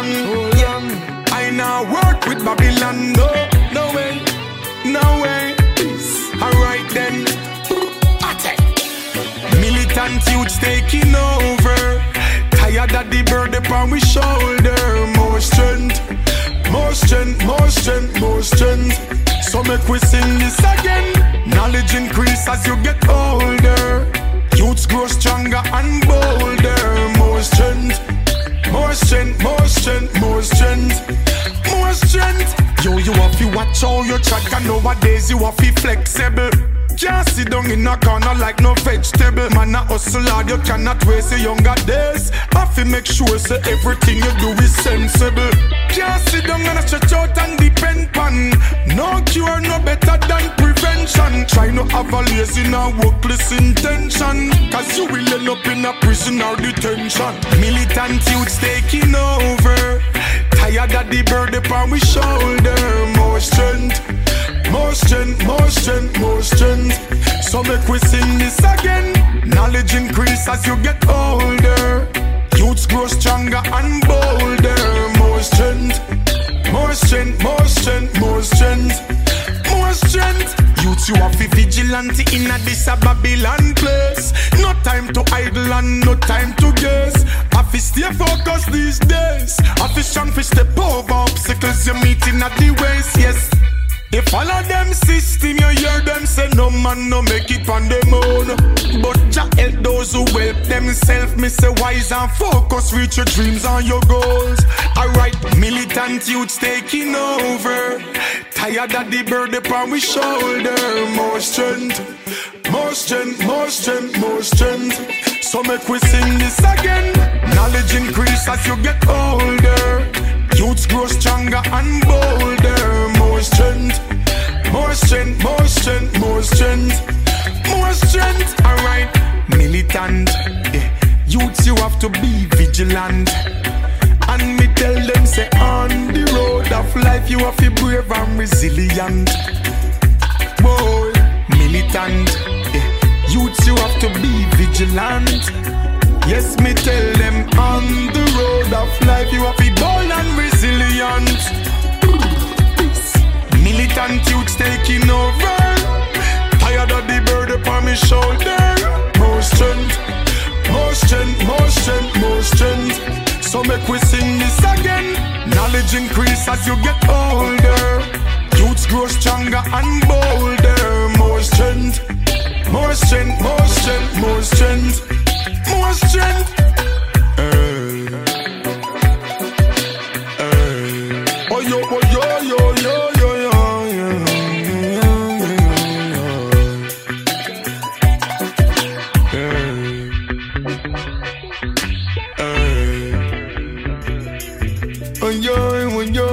long. I now work with Babylon. No, no way, no way. Alright then. Militant youths taking over. Tired of the burden upon we shoulder. More strength, more strength, more strength, more strength. So make we sing this again. Knowledge increase as you get older. Youths grow stronger and bolder. More strength, more strength, more strength, more strength, more strength. Yo, you have to watch how you track, and nowadays you have to flexible. Can't sit down in a corner like no vegetable. Man a hustle hard, you cannot waste your younger days. Have to make sure so everything you do is sensible. Can't sit down and stretch out and depend on. No cure, no better than prevention. Try no have a lazy, no workless intention, cause you will end up in a prison or detention. Militant youths taking over. Tired of the burden upon we shoulder. More strength, more strength, more strength, more strength. So make we sing this again. Knowledge increase as you get older. Youths grow stronger and bolder. More strength, more strength, more strength, more strength, more strength. Youths, you have to vigilante in a this a Babylon place. No time to idle and no time to guess. Have to stay focused these days. Have to strong to step over obstacles you're meeting at the ways, yes. They follow them system, you hear them say no man no make it on them own. But Jah help those who help themselves. Me say wise and focus, reach your dreams and your goals. Alright, militant youths taking over. Tired of the burden upon we shoulder. More strength, more strength, more strength, more strength. So make we sing this again. Knowledge increase as you get older. Youths grow stronger and bolder. More strength, more strength, more strength, more strength, more strength. Alright, militant, yeah. Youths, you have to be vigilant. And me tell them say on the road of life you have to be brave and resilient. Boy, militant, yeah. Youths, you have to be vigilant. Yes, me tell them on the road of life you have to be bold and resilient. Militant youths taking over. Tired of the burden upon my shoulder. More strength, more strength, more strength, more strength. So make we sing this again. Knowledge increase as you get older. Youths grow stronger and bolder. More strength, more strength, more strength, more strength, more strength. Oh yo, oh yo, yo, yo, yo, yo, oh yo, oh yo.